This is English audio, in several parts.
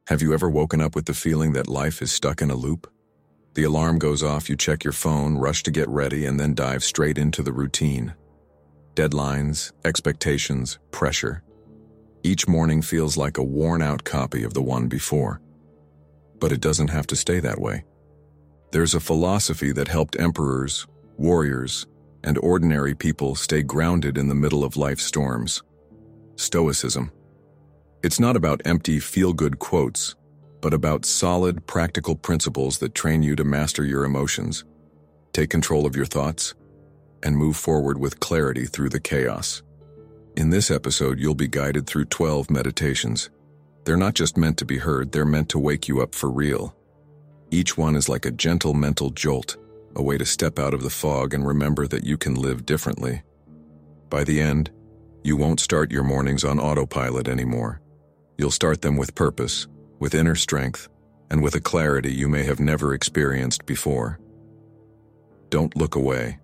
Have you ever woken up with the feeling that life is stuck in a loop? The alarm goes off, you check your phone, rush to get ready, and then dive straight into the routine. Deadlines, expectations, pressure. Each morning feels like a worn-out copy of the one before. But it doesn't have to stay that way. There's a philosophy that helped emperors, warriors, and ordinary people stay grounded in the middle of life's storms. Stoicism. It's not about empty, feel-good quotes, but about solid, practical principles that train you to master your emotions, take control of your thoughts, and move forward with clarity through the chaos. In this episode, you'll be guided through 12 meditations. They're not just meant to be heard, they're meant to wake you up for real. Each one is like a gentle mental jolt, a way to step out of the fog and remember that you can live differently. By the end, you won't start your mornings on autopilot anymore. You'll start them with purpose, with inner strength, and with a clarity you may have never experienced before. Don't look away.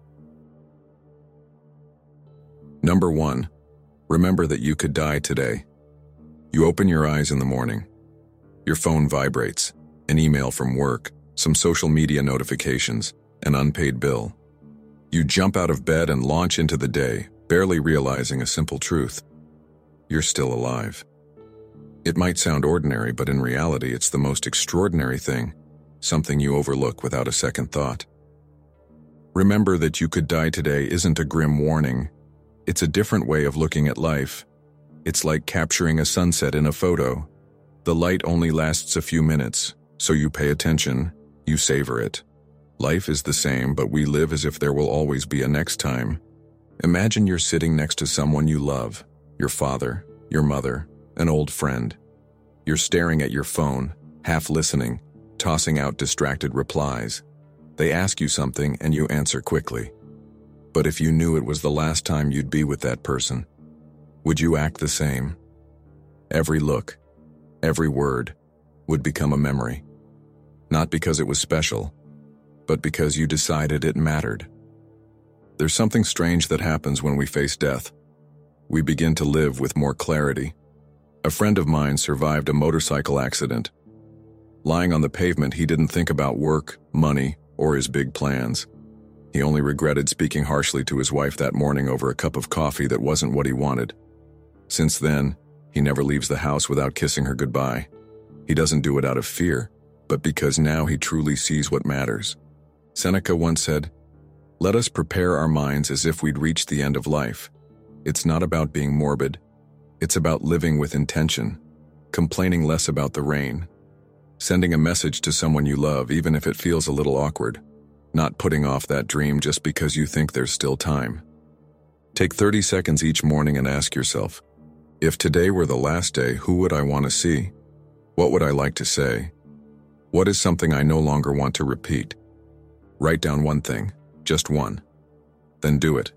Number 1. Remember that you could die today. You open your eyes in the morning. Your phone vibrates, an email from work, some social media notifications, an unpaid bill. You jump out of bed and launch into the day, barely realizing a simple truth. You're still alive. It might sound ordinary, but in reality, it's the most extraordinary thing, something you overlook without a second thought. Remember that you could die today isn't a grim warning. It's a different way of looking at life. It's like capturing a sunset in a photo. The light only lasts a few minutes, so you pay attention, you savor it. Life is the same, but we live as if there will always be a next time. Imagine you're sitting next to someone you love, your father, your mother, an old friend. You're staring at your phone, half listening, tossing out distracted replies. They ask you something and you answer quickly. But if you knew it was the last time you'd be with that person, would you act the same? Every look, every word, would become a memory. Not because it was special, but because you decided it mattered. There's something strange that happens when we face death. We begin to live with more clarity. A friend of mine survived a motorcycle accident. Lying on the pavement, he didn't think about work, money, or his big plans. He only regretted speaking harshly to his wife that morning over a cup of coffee that wasn't what he wanted. Since then, he never leaves the house without kissing her goodbye. He doesn't do it out of fear, but because now he truly sees what matters. Seneca once said, "Let us prepare our minds as if we'd reached the end of life." It's not about being morbid. It's about living with intention, complaining less about the rain, sending a message to someone you love even if it feels a little awkward, not putting off that dream just because you think there's still time. Take 30 seconds each morning and ask yourself, if today were the last day, who would I want to see? What would I like to say? What is something I no longer want to repeat? Write down one thing, just one. Then do it.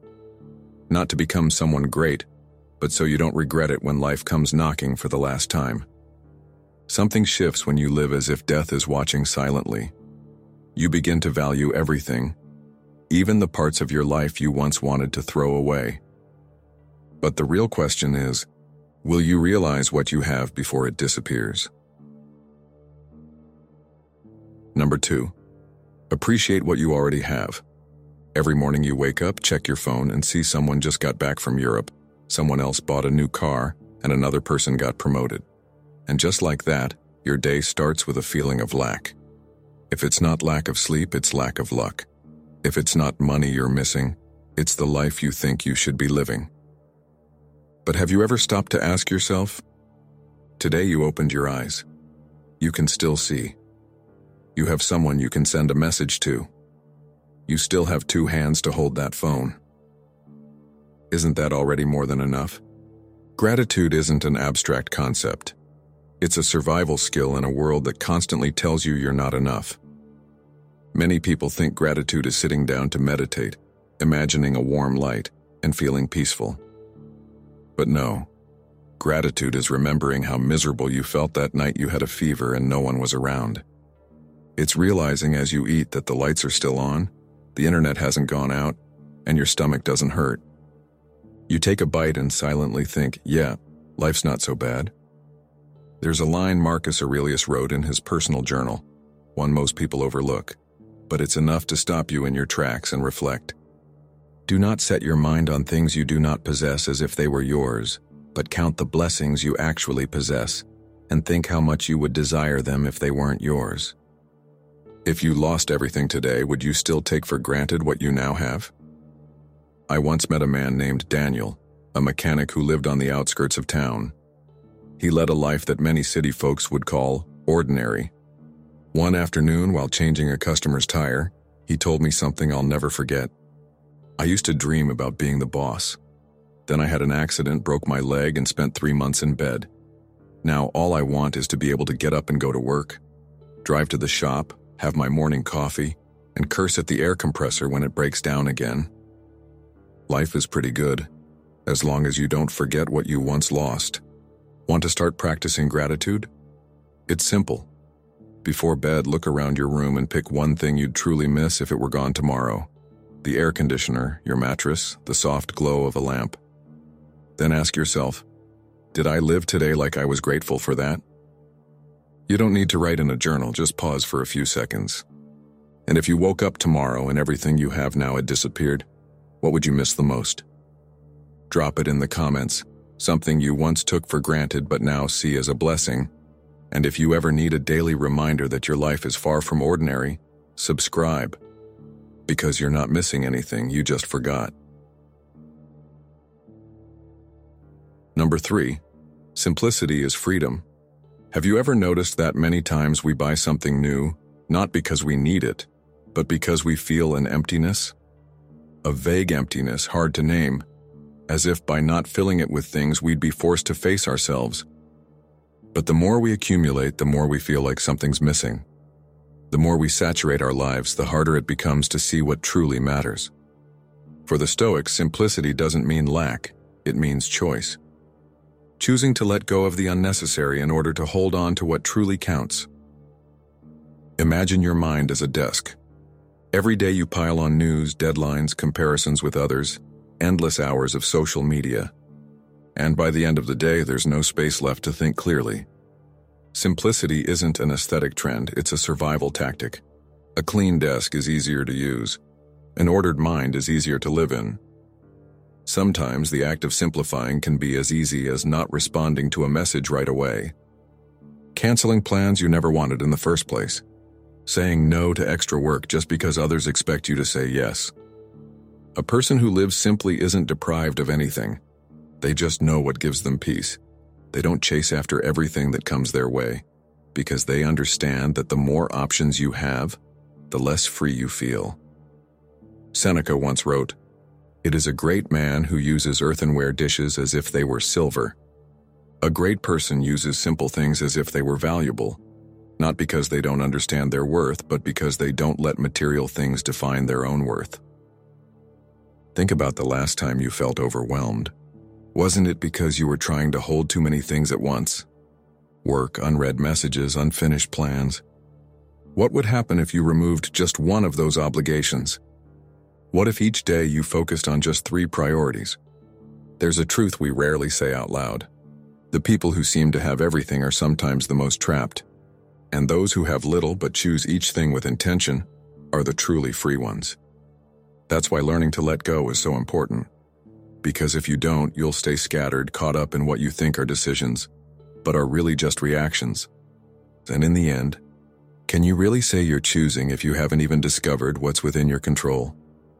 Not to become someone great, but so you don't regret it when life comes knocking for the last time. Something shifts when you live as if death is watching silently. You begin to value everything, even the parts of your life you once wanted to throw away. But the real question is, will you realize what you have before it disappears? Number 2. Appreciate what you already have. Every morning you wake up, check your phone, and see someone just got back from Europe. Someone else bought a new car, and another person got promoted. And just like that, your day starts with a feeling of lack. If it's not lack of sleep, it's lack of luck. If it's not money you're missing, it's the life you think you should be living. But have you ever stopped to ask yourself? Today you opened your eyes. You can still see. You have someone you can send a message to. You still have 2 hands to hold that phone. Isn't that already more than enough? Gratitude isn't an abstract concept. It's a survival skill in a world that constantly tells you you're not enough. Many people think gratitude is sitting down to meditate, imagining a warm light, and feeling peaceful. But no, gratitude is remembering how miserable you felt that night you had a fever and no one was around. It's realizing as you eat that the lights are still on, the internet hasn't gone out, and your stomach doesn't hurt. You take a bite and silently think, yeah, life's not so bad. There's a line Marcus Aurelius wrote in his personal journal, one most people overlook, but it's enough to stop you in your tracks and reflect. Do not set your mind on things you do not possess as if they were yours, but count the blessings you actually possess, and think how much you would desire them if they weren't yours. If you lost everything today, would you still take for granted what you now have? I once met a man named Daniel, a mechanic who lived on the outskirts of town. He led a life that many city folks would call ordinary. One afternoon, while changing a customer's tire, he told me something I'll never forget. I used to dream about being the boss. Then I had an accident, broke my leg, and spent 3 months in bed. Now all I want is to be able to get up and go to work, drive to the shop, have my morning coffee, and curse at the air compressor when it breaks down again. Life is pretty good, as long as you don't forget what you once lost. Want to start practicing gratitude? It's simple. Before bed, look around your room and pick one thing you'd truly miss if it were gone tomorrow. The air conditioner, your mattress, the soft glow of a lamp. Then ask yourself, did I live today like I was grateful for that? You don't need to write in a journal, just pause for a few seconds. And if you woke up tomorrow and everything you have now had disappeared, what would you miss the most? Drop it in the comments, something you once took for granted but now see as a blessing. And if you ever need a daily reminder that your life is far from ordinary, subscribe. Because you're not missing anything, you just forgot. Number 3, simplicity is freedom. Have you ever noticed that many times we buy something new, not because we need it, but because we feel an emptiness? A vague emptiness, hard to name, as if by not filling it with things we'd be forced to face ourselves. But the more we accumulate, the more we feel like something's missing. The more we saturate our lives, the harder it becomes to see what truly matters. For the Stoics, simplicity doesn't mean lack, it means choice. Choosing to let go of the unnecessary in order to hold on to what truly counts. Imagine your mind as a desk. Every day you pile on news, deadlines, comparisons with others, endless hours of social media. And by the end of the day, there's no space left to think clearly. Simplicity isn't an aesthetic trend, it's a survival tactic. A clean desk is easier to use. An ordered mind is easier to live in. Sometimes the act of simplifying can be as easy as not responding to a message right away. Canceling plans you never wanted in the first place. Saying no to extra work just because others expect you to say yes. A person who lives simply isn't deprived of anything. They just know what gives them peace. They don't chase after everything that comes their way, because they understand that the more options you have, the less free you feel. Seneca once wrote, "It is a great man who uses earthenware dishes as if they were silver. A great person uses simple things as if they were valuable, not because they don't understand their worth, but because they don't let material things define their own worth." Think about the last time you felt overwhelmed. Wasn't it because you were trying to hold too many things at once? Work, unread messages, unfinished plans. What would happen if you removed just one of those obligations? What if each day you focused on just 3 priorities? There's a truth we rarely say out loud. The people who seem to have everything are sometimes the most trapped. And those who have little but choose each thing with intention are the truly free ones. That's why learning to let go is so important. Because if you don't, you'll stay scattered, caught up in what you think are decisions, but are really just reactions. And in the end, can you really say you're choosing if you haven't even discovered what's within your control?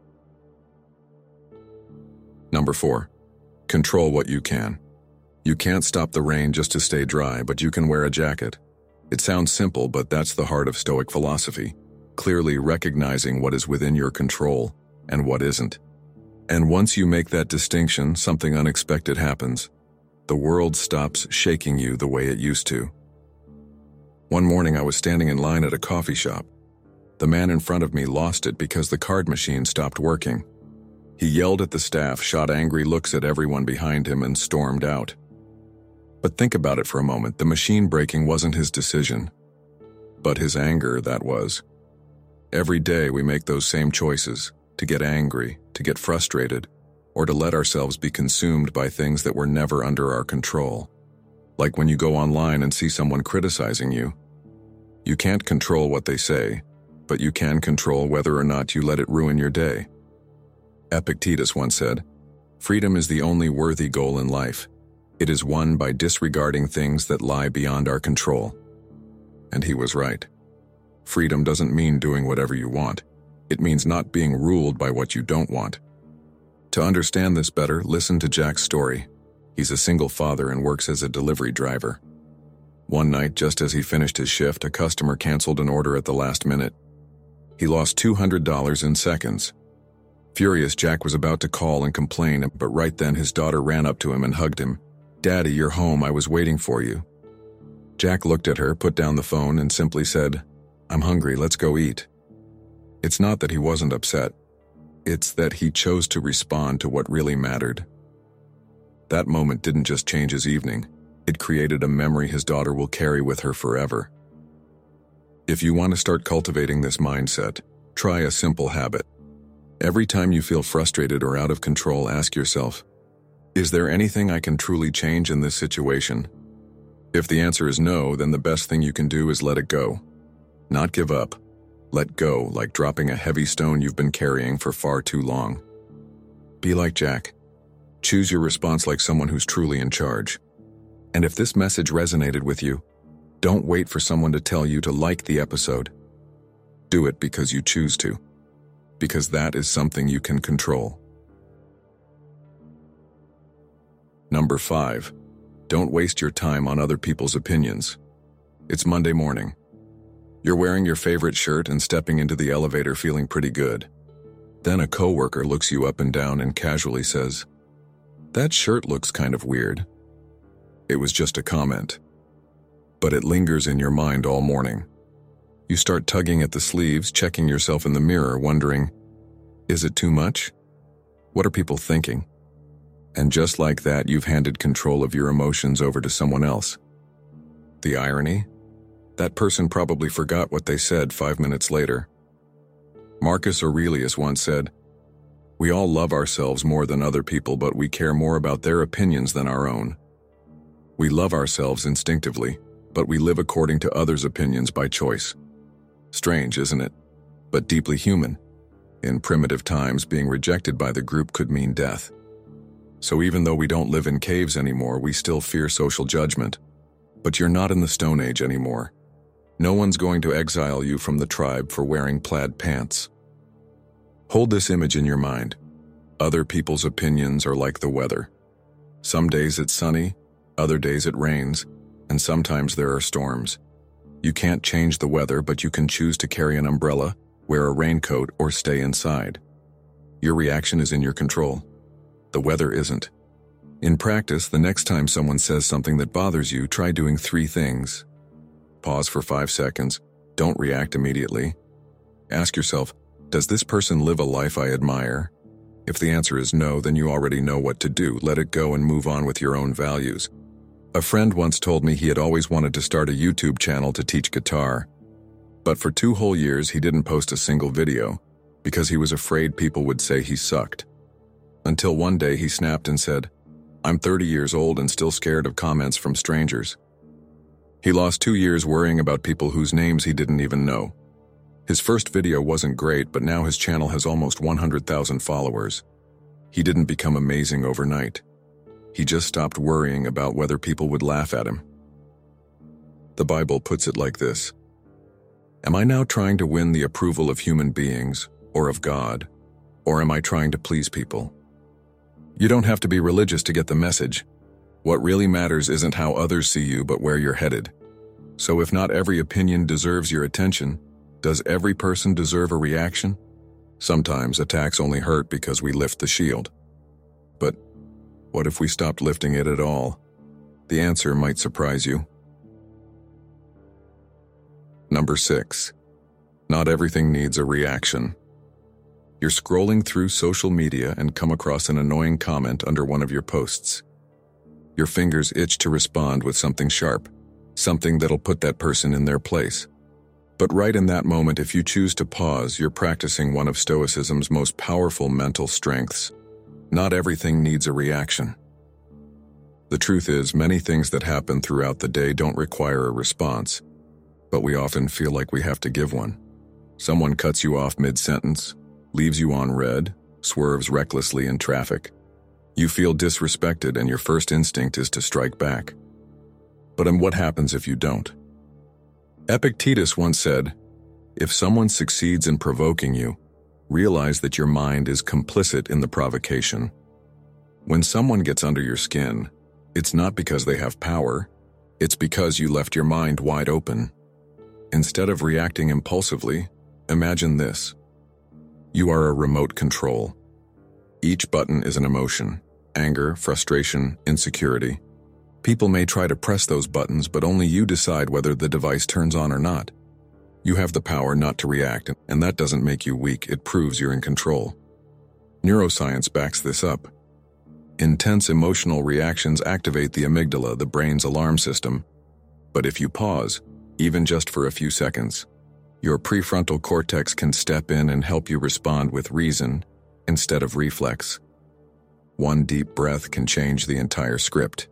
Number 4, control what you can. You can't stop the rain just to stay dry, but you can wear a jacket. It sounds simple, but that's the heart of Stoic philosophy, clearly recognizing what is within your control and what isn't. And once you make that distinction, something unexpected happens. The world stops shaking you the way it used to. One morning I was standing in line at a coffee shop. The man in front of me lost it because the card machine stopped working. He yelled at the staff, shot angry looks at everyone behind him, and stormed out. But think about it for a moment. The machine breaking wasn't his decision, but his anger, that was. Every day we make those same choices, to get angry, to get frustrated, or to let ourselves be consumed by things that were never under our control. Like when you go online and see someone criticizing you. You can't control what they say, but you can control whether or not you let it ruin your day. Epictetus once said, "Freedom is the only worthy goal in life. It is won by disregarding things that lie beyond our control." And he was right. Freedom doesn't mean doing whatever you want. It means not being ruled by what you don't want. To understand this better, listen to Jack's story. He's a single father and works as a delivery driver. One night, just as he finished his shift, a customer canceled an order at the last minute. He lost $200 in seconds. Furious, Jack was about to call and complain, but right then his daughter ran up to him and hugged him. "Daddy, you're home. I was waiting for you." Jack looked at her, put down the phone, and simply said, "I'm hungry, let's go eat." It's not that he wasn't upset. It's that he chose to respond to what really mattered. That moment didn't just change his evening. It created a memory his daughter will carry with her forever. If you want to start cultivating this mindset, try a simple habit. Every time you feel frustrated or out of control, ask yourself, is there anything I can truly change in this situation? If the answer is no, then the best thing you can do is let it go. Not give up. Let go, like dropping a heavy stone you've been carrying for far too long. Be like Jack. Choose your response like someone who's truly in charge. And if this message resonated with you, don't wait for someone to tell you to like the episode. Do it because you choose to. Because that is something you can control. Number 5. Don't waste your time on other people's opinions. It's Monday morning. You're wearing your favorite shirt and stepping into the elevator feeling pretty good. Then a coworker looks you up and down and casually says, "That shirt looks kind of weird." It was just a comment. But it lingers in your mind all morning. You start tugging at the sleeves, checking yourself in the mirror, wondering, is it too much? What are people thinking? And just like that, you've handed control of your emotions over to someone else. The irony? That person probably forgot what they said 5 minutes later. Marcus Aurelius once said, "We all love ourselves more than other people, but we care more about their opinions than our own." We love ourselves instinctively, but we live according to others' opinions by choice. Strange, isn't it? But deeply human. In primitive times, being rejected by the group could mean death. So even though we don't live in caves anymore, we still fear social judgment. But you're not in the Stone Age anymore. No one's going to exile you from the tribe for wearing plaid pants. Hold this image in your mind. Other people's opinions are like the weather. Some days it's sunny, other days it rains, and sometimes there are storms. You can't change the weather, but you can choose to carry an umbrella, wear a raincoat, or stay inside. Your reaction is in your control. The weather isn't. In practice, the next time someone says something that bothers you, try doing 3 things. Pause for 5 seconds. Don't react immediately. Ask yourself, does this person live a life I admire? If the answer is no, then you already know what to do. Let it go and move on with your own values. A friend once told me he had always wanted to start a YouTube channel to teach guitar. But for 2 whole years, he didn't post a single video because he was afraid people would say he sucked. Until one day he snapped and said, "I'm 30 years old and still scared of comments from strangers." He lost 2 years worrying about people whose names he didn't even know. His first video wasn't great, but now his channel has almost 100,000 followers. He didn't become amazing overnight. He just stopped worrying about whether people would laugh at him. The Bible puts it like this: Am I now trying to win the approval of human beings, or of God, or am I trying to please people? You don't have to be religious to get the message. What really matters isn't how others see you, but where you're headed. So if not every opinion deserves your attention, does every person deserve a reaction? Sometimes attacks only hurt because we lift the shield. But what if we stopped lifting it at all? The answer might surprise you. Number 6. Not everything needs a reaction. You're scrolling through social media and come across an annoying comment under one of your posts. Your fingers itch to respond with something sharp, something that'll put that person in their place. But right in that moment, if you choose to pause, you're practicing one of Stoicism's most powerful mental strengths. Not everything needs a reaction. The truth is, many things that happen throughout the day don't require a response, but we often feel like we have to give one. Someone cuts you off mid-sentence, leaves you on red, swerves recklessly in traffic. You feel disrespected and your first instinct is to strike back. But what happens if you don't? Epictetus once said, "If someone succeeds in provoking you, realize that your mind is complicit in the provocation." When someone gets under your skin, it's not because they have power, it's because you left your mind wide open. Instead of reacting impulsively, imagine this. You are a remote control. Each button is an emotion: anger, frustration, insecurity. People may try to press those buttons, but only you decide whether the device turns on or not. You have the power not to react, and that doesn't make you weak, it proves you're in control. Neuroscience backs this up. Intense emotional reactions activate the amygdala, the brain's alarm system. But if you pause, even just for a few seconds, your prefrontal cortex can step in and help you respond with reason instead of reflex. One deep breath can change the entire script.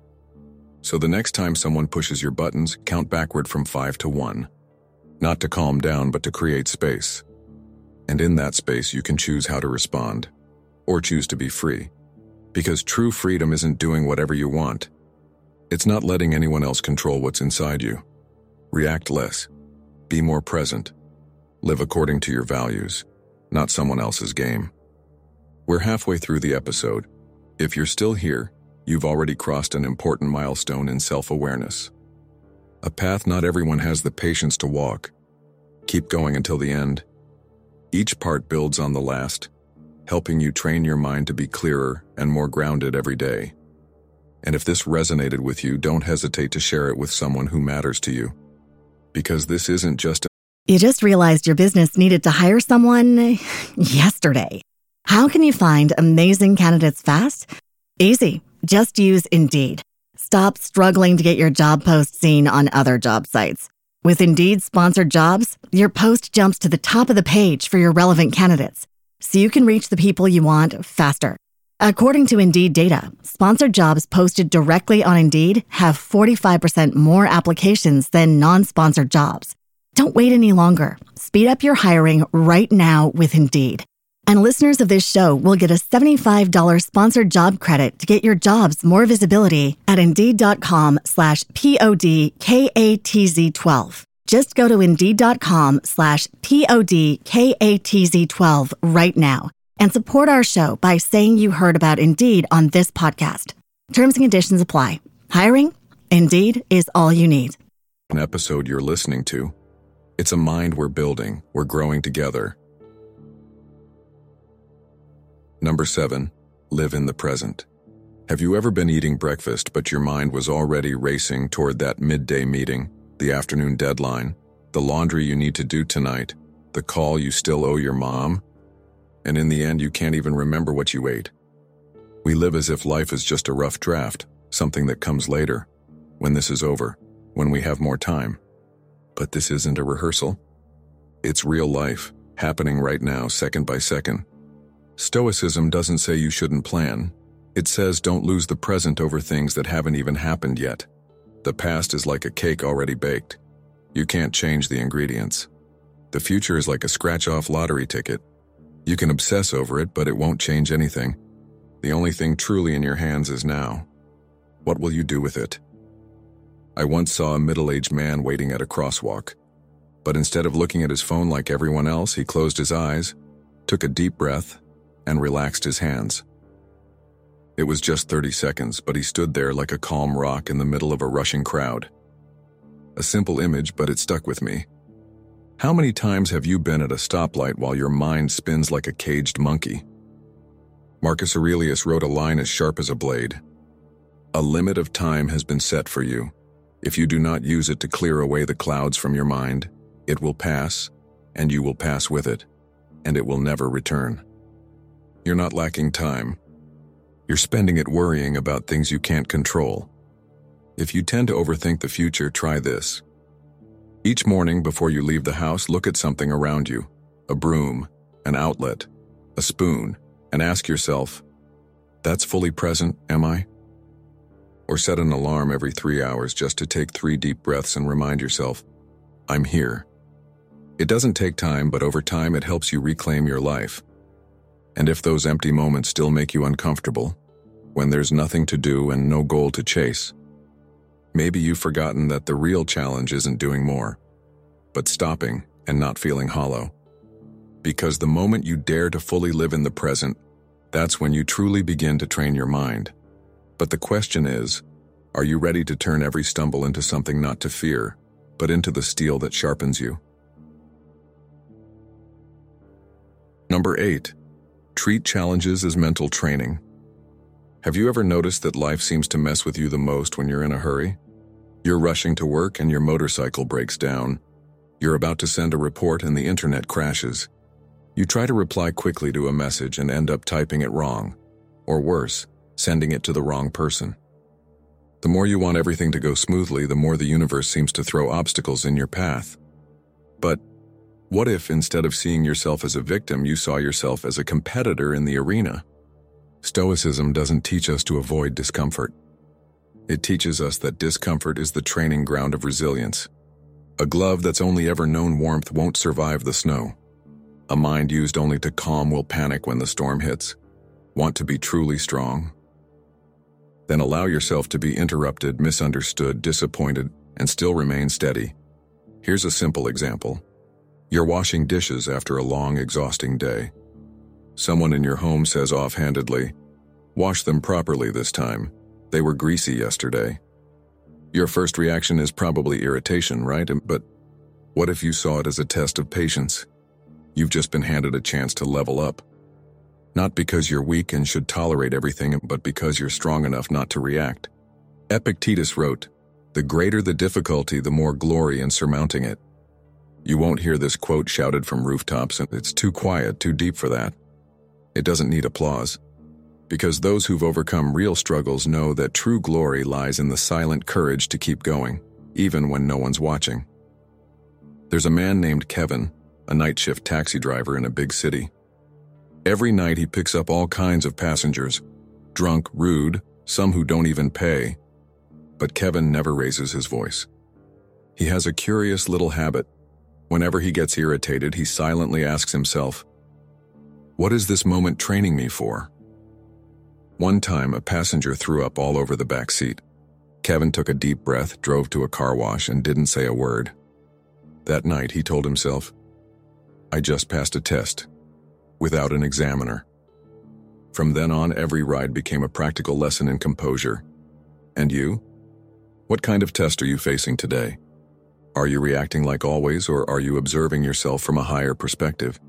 So the next time someone pushes your buttons, count backward from 5 to 1. Not to calm down, but to create space. And in that space, you can choose how to respond, or choose to be free. Because true freedom isn't doing whatever you want. It's not letting anyone else control what's inside you. React less. Be more present. Live according to your values, not someone else's game. We're halfway through the episode. If you're still here, you've already crossed an important milestone in self-awareness. A path not everyone has the patience to walk. Keep going until the end. Each part builds on the last, helping you train your mind to be clearer and more grounded every day. And if this resonated with you, don't hesitate to share it with someone who matters to you. Because this isn't just You just realized your business needed to hire someone yesterday. How can you find amazing candidates fast? Easy. Just use Indeed. Stop struggling to get your job post seen on other job sites. With Indeed sponsored jobs, your post jumps to the top of the page for your relevant candidates, so you can reach the people you want faster. According to Indeed data, sponsored jobs posted directly on Indeed have 45% more applications than non-sponsored jobs. Don't wait any longer. Speed up your hiring right now with Indeed. And listeners of this show will get a $75 sponsored job credit to get your jobs more visibility at Indeed.com/PODKATZ12. Just go to Indeed.com/PODKATZ12 right now and support our show by saying you heard about Indeed on this podcast. Terms and conditions apply. Hiring? Indeed is all you need. an episode you're listening to. It's a mind we're building. We're growing together. Number 7, live in the present. Have you ever been eating breakfast, but your mind was already racing toward that midday meeting, the afternoon deadline, the laundry you need to do tonight, the call you still owe your mom, and in the end you can't even remember what you ate? We live as if life is just a rough draft, something that comes later, when this is over, when we have more time. But this isn't a rehearsal. It's real life, happening right now, second by second. Stoicism doesn't say you shouldn't plan. It says don't lose the present over things that haven't even happened yet. The past is like a cake already baked. You can't change the ingredients. The future is like a scratch-off lottery ticket. You can obsess over it, but it won't change anything. The only thing truly in your hands is now. What will you do with it? I once saw a middle-aged man waiting at a crosswalk. But instead of looking at his phone like everyone else, he closed his eyes, took a deep breath, and relaxed his hands. It was just 30 seconds, but he stood there like a calm rock in the middle of a rushing crowd. A simple image, but it stuck with me. How many times have you been at a stoplight while your mind spins like a caged monkey? Marcus Aurelius wrote a line as sharp as a blade. A limit of time has been set for you. If you do not use it to clear away the clouds from your mind, it will pass, and you will pass with it, and it will never return. You're not lacking time. You're spending it worrying about things you can't control. If you tend to overthink the future, try this. Each morning before you leave the house, look at something around you, a broom, an outlet, a spoon, and ask yourself, that's fully present, am I? Or set an alarm every 3 hours just to take 3 deep breaths and remind yourself, I'm here. It doesn't take time, but over time it helps you reclaim your life. And if those empty moments still make you uncomfortable, when there's nothing to do and no goal to chase, maybe you've forgotten that the real challenge isn't doing more, but stopping and not feeling hollow. Because the moment you dare to fully live in the present, that's when you truly begin to train your mind. But the question is, are you ready to turn every stumble into something not to fear, but into the steel that sharpens you? Number 8. Treat challenges as mental training. Have you ever noticed that life seems to mess with you the most when you're in a hurry? You're rushing to work and your motorcycle breaks down. You're about to send a report and the internet crashes. You try to reply quickly to a message and end up typing it wrong. Or worse, sending it to the wrong person. The more you want everything to go smoothly, the more the universe seems to throw obstacles in your path. But what if, instead of seeing yourself as a victim, you saw yourself as a competitor in the arena? Stoicism doesn't teach us to avoid discomfort. It teaches us that discomfort is the training ground of resilience. A glove that's only ever known warmth won't survive the snow. A mind used only to calm will panic when the storm hits. Want to be truly strong? Then allow yourself to be interrupted, misunderstood, disappointed, and still remain steady. Here's a simple example. You're washing dishes after a long, exhausting day. Someone in your home says offhandedly, "Wash them properly this time. They were greasy yesterday." Your first reaction is probably irritation, right? But what if you saw it as a test of patience? You've just been handed a chance to level up. Not because you're weak and should tolerate everything, but because you're strong enough not to react. Epictetus wrote, "The greater the difficulty, the more glory in surmounting it." You won't hear this quote shouted from rooftops, and it's too quiet, too deep for that. It doesn't need applause. Because those who've overcome real struggles know that true glory lies in the silent courage to keep going, even when no one's watching. There's a man named Kevin, a night shift taxi driver in a big city. Every night he picks up all kinds of passengers, drunk, rude, some who don't even pay. But Kevin never raises his voice. He has a curious little habit. Whenever he gets irritated, he silently asks himself, "What is this moment training me for?" One time, a passenger threw up all over the back seat. Kevin took a deep breath, drove to a car wash, and didn't say a word. That night, he told himself, "I just passed a test, without an examiner." From then on, every ride became a practical lesson in composure. And you? What kind of test are you facing today? Are you reacting like always, or are you observing yourself from a higher perspective?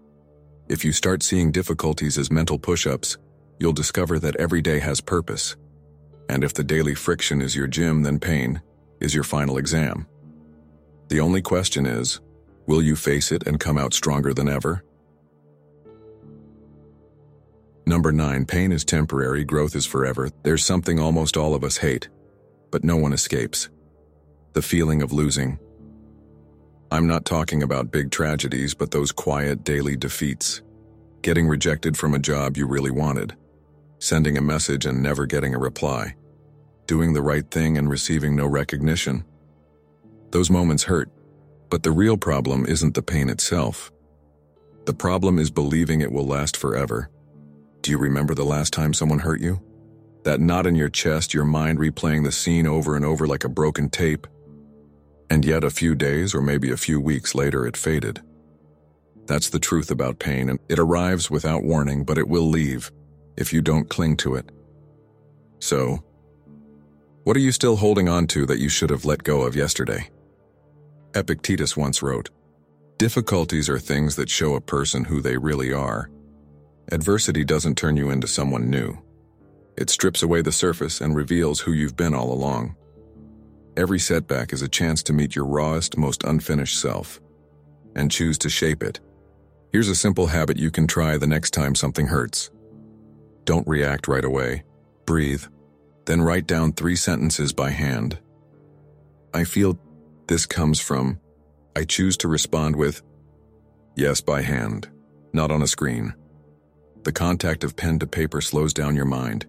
If you start seeing difficulties as mental push-ups, you'll discover that every day has purpose. And if the daily friction is your gym, then pain is your final exam. The only question is, will you face it and come out stronger than ever? Number 9, pain is temporary, growth is forever. There's something almost all of us hate, but no one escapes. The feeling of losing. I'm not talking about big tragedies, but those quiet daily defeats. Getting rejected from a job you really wanted. Sending a message and never getting a reply. Doing the right thing and receiving no recognition. Those moments hurt, but the real problem isn't the pain itself. The problem is believing it will last forever. Do you remember the last time someone hurt you? That knot in your chest, your mind replaying the scene over and over like a broken tape. And yet a few days or maybe a few weeks later it faded. That's the truth about pain, and it arrives without warning, but it will leave if you don't cling to it. So, what are you still holding on to that you should have let go of yesterday? Epictetus once wrote, "Difficulties are things that show a person who they really are. Adversity doesn't turn you into someone new. It strips away the surface and reveals who you've been all along. Every setback is a chance to meet your rawest, most unfinished self, and choose to shape it. Here's a simple habit you can try the next time something hurts. Don't react right away. Breathe. Then write down 3 sentences by hand. I feel this comes from. I choose to respond with, yes, by hand, not on a screen. The contact of pen to paper slows down your mind.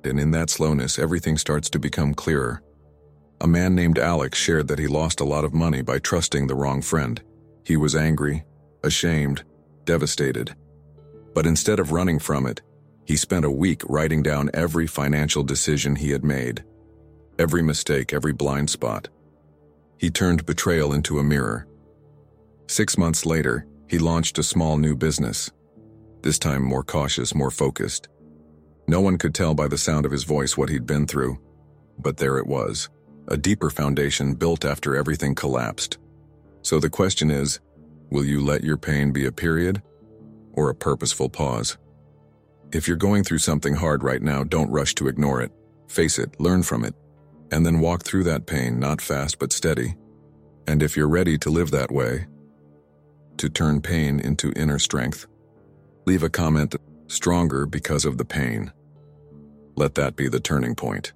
and in that slowness, everything starts to become clearer. A man named Alex shared that he lost a lot of money by trusting the wrong friend. He was angry, ashamed, devastated. But instead of running from it, he spent a week writing down every financial decision he had made, every mistake, every blind spot. He turned betrayal into a mirror. 6 months later, he launched a small new business, this time more cautious, more focused. No one could tell by the sound of his voice what he'd been through, but there it was, a deeper foundation built after everything collapsed. So the question is, will you let your pain be a period or a purposeful pause? If you're going through something hard right now, don't rush to ignore it. Face it, learn from it, and then walk through that pain, not fast but steady. And if you're ready to live that way, to turn pain into inner strength, leave a comment, stronger because of the pain. Let that be the turning point.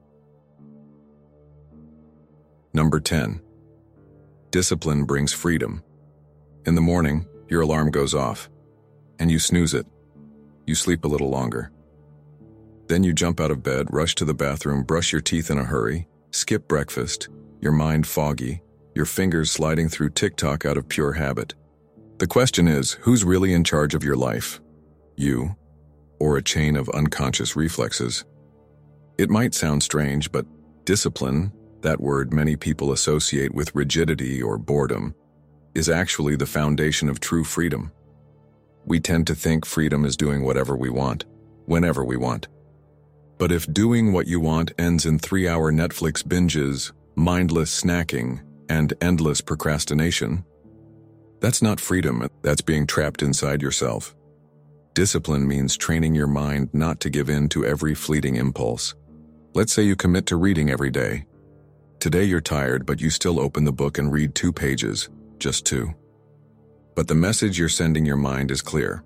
Number 10. Discipline brings freedom. In the morning, your alarm goes off, and you snooze it. You sleep a little longer. Then you jump out of bed, rush to the bathroom, brush your teeth in a hurry, skip breakfast, your mind foggy, your fingers sliding through TikTok out of pure habit. The question is, who's really in charge of your life? You, or a chain of unconscious reflexes? It might sound strange, but discipline, that word many people associate with rigidity or boredom, is actually the foundation of true freedom. We tend to think freedom is doing whatever we want, whenever we want. But if doing what you want ends in 3-hour Netflix binges, mindless snacking, and endless procrastination, that's not freedom, that's being trapped inside yourself. Discipline means training your mind not to give in to every fleeting impulse. Let's say you commit to reading every day. Today you're tired, but you still open the book and read 2 pages, just 2. But the message you're sending your mind is clear.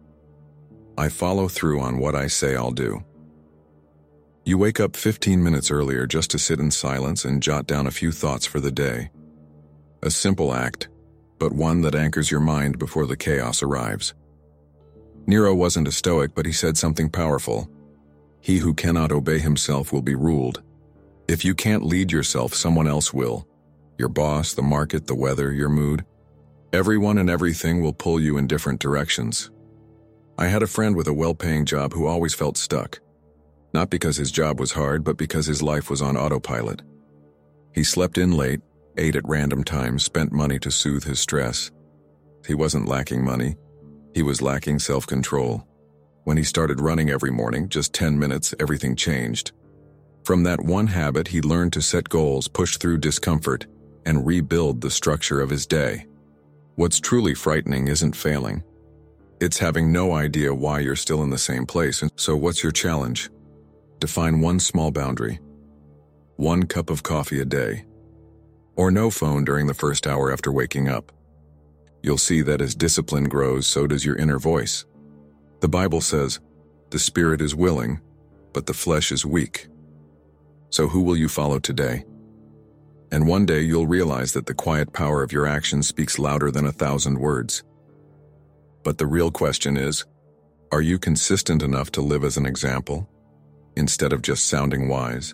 I follow through on what I say I'll do. You wake up 15 minutes earlier just to sit in silence and jot down a few thoughts for the day. A simple act, but one that anchors your mind before the chaos arrives. Nero wasn't a stoic, but he said something powerful. He who cannot obey himself will be ruled. If you can't lead yourself, someone else will. Your boss, the market, the weather, your mood. Everyone and everything will pull you in different directions. I had a friend with a well-paying job who always felt stuck. Not because his job was hard, but because his life was on autopilot. He slept in late, ate at random times, spent money to soothe his stress. He wasn't lacking money. He was lacking self-control. When he started running every morning, just 10 minutes, everything changed. From that one habit, he learned to set goals, push through discomfort, and rebuild the structure of his day. What's truly frightening isn't failing. It's having no idea why you're still in the same place. And so what's your challenge? Define one small boundary. 1 cup of coffee a day. Or no phone during the first hour after waking up. You'll see that as discipline grows, so does your inner voice. The Bible says, the spirit is willing, but the flesh is weak. So who will you follow today? And one day you'll realize that the quiet power of your actions speaks louder than 1,000 words. But the real question is, are you consistent enough to live as an example, instead of just sounding wise?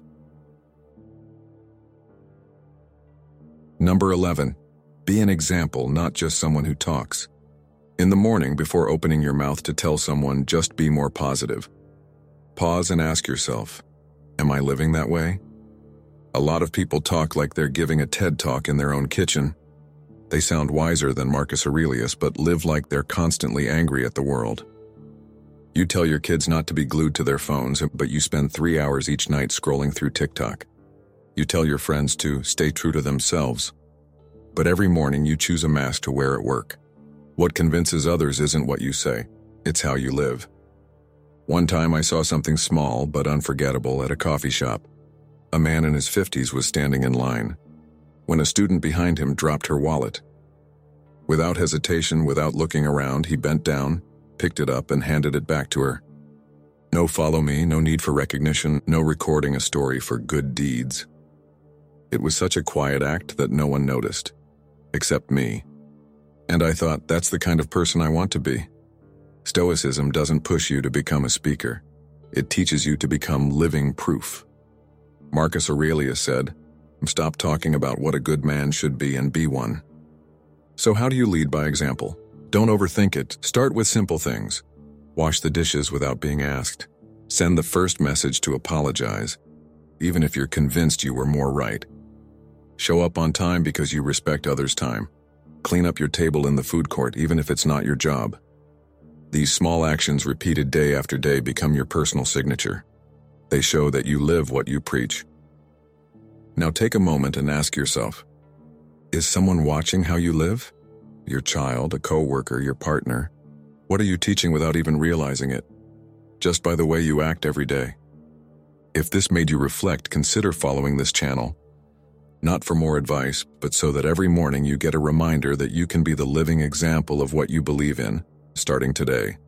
Number 11. Be an example, not just someone who talks. In the morning, before opening your mouth to tell someone, just be more positive. Pause and ask yourself, am I living that way? A lot of people talk like they're giving a TED Talk in their own kitchen. They sound wiser than Marcus Aurelius, but live like they're constantly angry at the world. You tell your kids not to be glued to their phones, but you spend 3 hours each night scrolling through TikTok. You tell your friends to stay true to themselves, but every morning you choose a mask to wear at work. What convinces others isn't what you say, it's how you live. One time I saw something small but unforgettable at a coffee shop. A man in his 50s was standing in line, when a student behind him dropped her wallet. Without hesitation, without looking around, he bent down, picked it up, and handed it back to her. No follow me, no need for recognition, no recording a story for good deeds. It was such a quiet act that no one noticed, except me. And I thought, that's the kind of person I want to be. Stoicism doesn't push you to become a speaker. It teaches you to become living proof. Marcus Aurelius said, "Stop talking about what a good man should be and be one." So how do you lead by example? Don't overthink it. Start with simple things. Wash the dishes without being asked. Send the first message to apologize, even if you're convinced you were more right. Show up on time because you respect others' time. Clean up your table in the food court even if it's not your job. These small actions repeated day after day become your personal signature. They show that you live what you preach. Now take a moment and ask yourself, is someone watching how you live? Your child, a coworker, your partner? What are you teaching without even realizing it? Just by the way you act every day. If this made you reflect, consider following this channel. Not for more advice, but so that every morning you get a reminder that you can be the living example of what you believe in, starting today.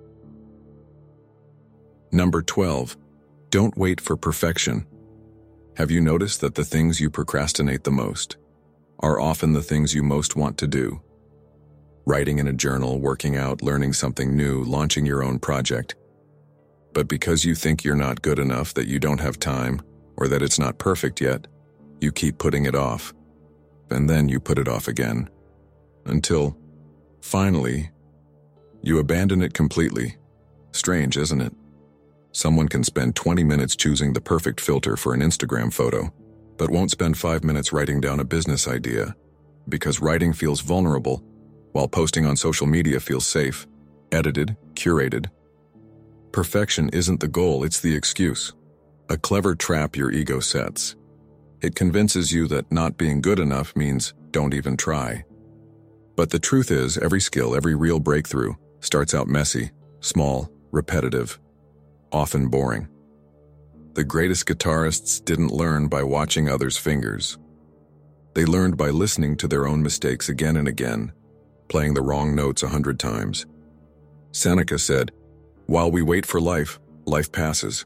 Number 12. Don't wait for perfection. Have you noticed that the things you procrastinate the most are often the things you most want to do? Writing in a journal, working out, learning something new, launching your own project. But because you think you're not good enough, that you don't have time, or that it's not perfect yet, you keep putting it off. And then you put it off again. Until, finally, you abandon it completely. Strange, isn't it? Someone can spend 20 minutes choosing the perfect filter for an Instagram photo, but won't spend 5 minutes writing down a business idea, because writing feels vulnerable, while posting on social media feels safe, edited, curated. Perfection isn't the goal, it's the excuse. A clever trap your ego sets. It convinces you that not being good enough means don't even try. But the truth is, every skill, every real breakthrough, starts out messy, small, repetitive, often boring. The greatest guitarists didn't learn by watching others' fingers. They learned by listening to their own mistakes again and again, playing the wrong notes 100 times. Seneca said, "While we wait for life, life passes."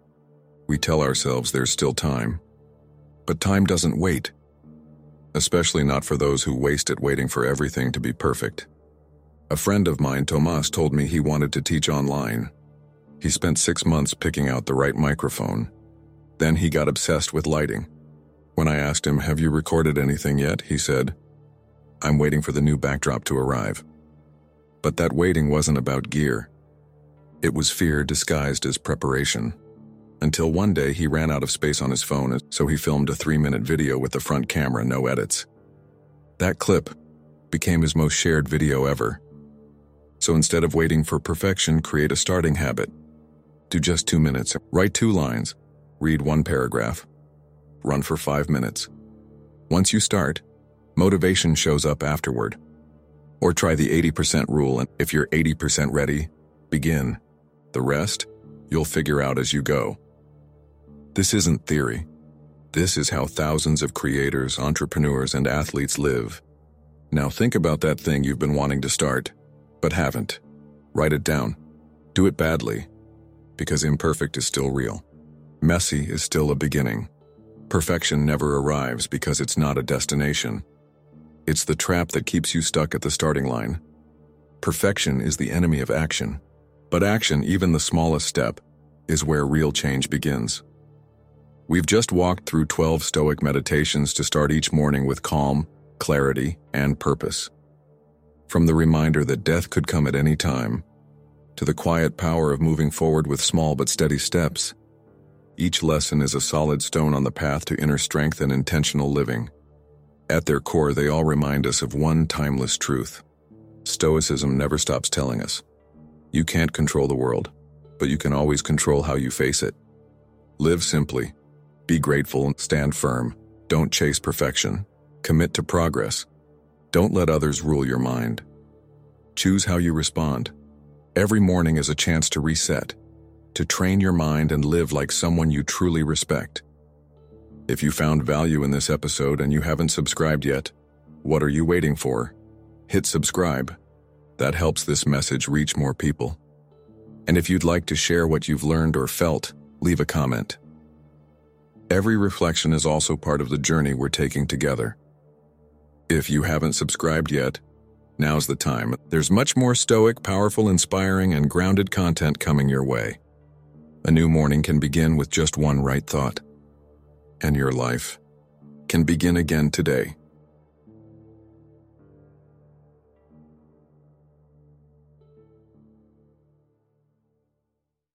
We tell ourselves there's still time, but time doesn't wait, especially not for those who waste it waiting for everything to be perfect. A friend of mine, Tomas, told me he wanted to teach online. He spent 6 months picking out the right microphone. Then he got obsessed with lighting. When I asked him, "Have you recorded anything yet?" he said, "I'm waiting for the new backdrop to arrive." But that waiting wasn't about gear. It was fear disguised as preparation. Until one day he ran out of space on his phone, so he filmed a 3-minute video with the front camera, no edits. That clip became his most shared video ever. So instead of waiting for perfection, create a starting habit. Do just 2 minutes, write 2 lines, read 1 paragraph, run for 5 minutes. Once you start, motivation shows up afterward. Or try the 80% rule, and if you're 80% ready, begin. The rest, you'll figure out as you go. This isn't theory. This is how thousands of creators, entrepreneurs, and athletes live. Now think about that thing you've been wanting to start, but haven't. Write it down. Do it badly, because imperfect is still real. Messy is still a beginning. Perfection never arrives because it's not a destination. It's the trap that keeps you stuck at the starting line. Perfection is the enemy of action. But action, even the smallest step, is where real change begins. We've just walked through 12 Stoic meditations to start each morning with calm, clarity, and purpose. From the reminder that death could come at any time, to the quiet power of moving forward with small but steady steps, each lesson is a solid stone on the path to inner strength and intentional living. At their core, they all remind us of one timeless truth. Stoicism never stops telling us, you can't control the world, but you can always control how you face it. Live simply, be grateful, and stand firm. Don't chase perfection. Commit to progress. Don't let others rule your mind. Choose how you respond. Every morning is a chance to reset, to train your mind and live like someone you truly respect. If you found value in this episode and you haven't subscribed yet, what are you waiting for? Hit subscribe. That helps this message reach more people. And if you'd like to share what you've learned or felt, leave a comment. Every reflection is also part of the journey we're taking together. If you haven't subscribed yet, now's the time. There's much more stoic, powerful, inspiring, and grounded content coming your way. A new morning can begin with just one right thought. And your life can begin again today.